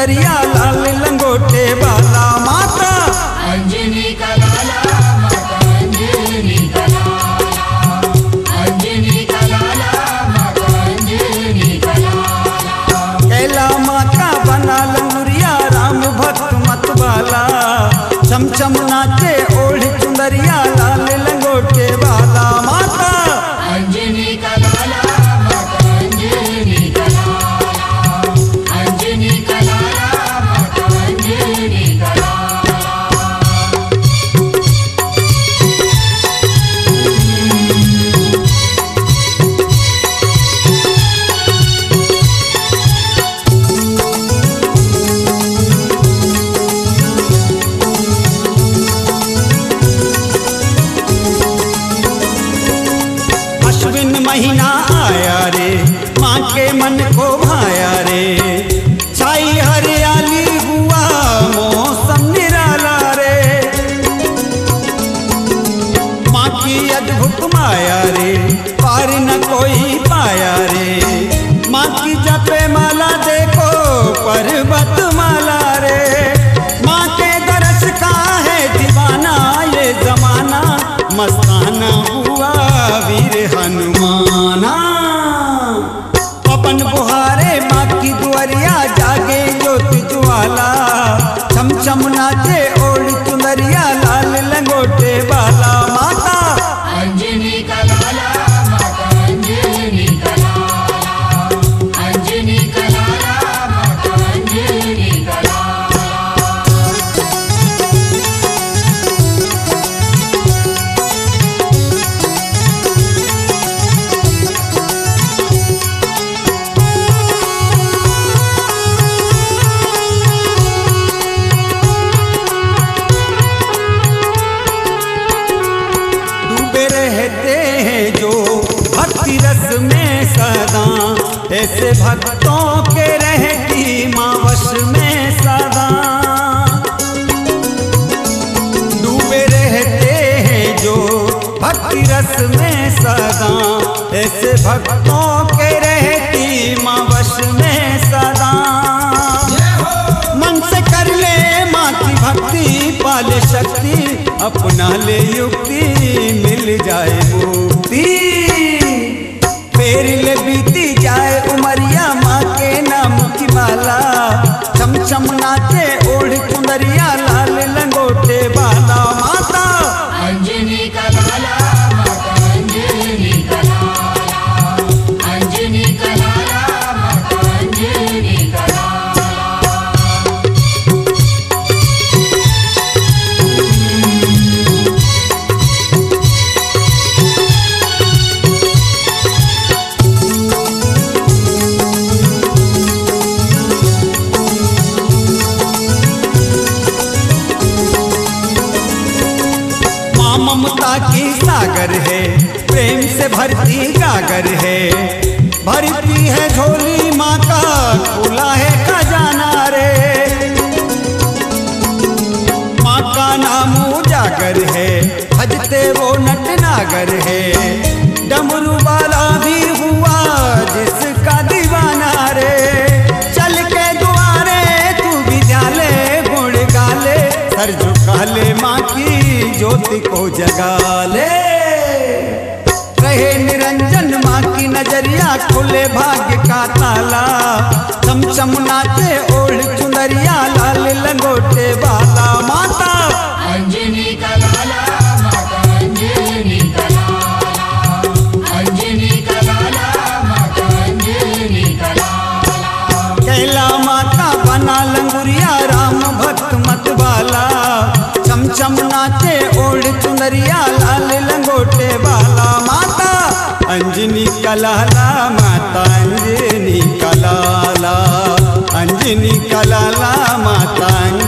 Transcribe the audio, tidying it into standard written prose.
चुनरिया लाल लंगोटे वाला माता अंजनी का लाला, माता अंजनी का लाला, अंजनी का लाला, माता अंजनी का लाला। कैला माता बना लंगुरिया राम भक्त मत वाला, चम चम नाचे ओढ़ चुनरिया लाल लंगोटे वाला माता अंजनी का लाला, माता अंजनी का लाला, अंजनी का लाला, माता अंजनी का लाला। अश्विन महीना आया रे, माँ के मन को भाया रे, छाई हरियाली हुआ मौसम निराला रे, माँ की अद्भुत माया रे, पार न कोई पाया रे, माँ की जपे माला देखो पर्वत माला रे, माँ के दरस का है दीवाना ये जमाना, मस्ताना हुआ वीर हनुमाना। पवन बुहारे माँ की दुआरिया जागे ज्योति ज्वाला, छम छम नाचे ओढ़ चुनरिया लाल लंगोटे वाला माता अंजनी का लाला, माता अंजनी का लाला, अंजनी का लाला, माता अंजनी का लाला। डूबे रहते हैं जो भक्ति रस में सदा, ऐसे भक्तों के रहती माँ वश में सदा। डूबे रहते हैं जो भक्ति रस में सदा, ऐसे भक्तों के रहती माँ वश में सदा। मन से कर ले माँ की भक्ति, पाले शक्ति अपना ले युक्ति, मिल जाए मुक्ति, फेर ले बीती जाए उमरिया माँ के नाम की माला, चम चम नाचे ओढ़ चुनरिया लाल लंगोटे वाला माता अंजनी का लाला, माता अंजनी का लाला, अंजनी का लाला, माता अंजनी का लाला। माँ ममता की सागर है, प्रेम से भरती गागर है, भरती है झोली माँ का खुला है खजाना रे, माँ का नाम उजागर है, भजते वो नटनागर है, डमरू वाला भी हुआ जिसका दीवाना रे, चल के दुआरे तू भी जाले गुण गाले, सर झुका ले माँ की ज्योति को जगा ले, रहे निरंजन माँ की नजरिया, खुले भाग्य का ताला, चम चम नाचे ओढ़ चुनरिया लाल लंगोटे वाला माता अंजनी का लाला, माता अंजनी का लाला, अंजनी का लाला, माता अंजनी का लाला। कैला माता बना लंगुरिया राम भक्त मत वाला, चम चम नाचे ओढ़ चुनरिया लाल लंगोटे वाला माता अंजनी का लाला, माता अंजनी का लाला, अंजनी का लाला, माता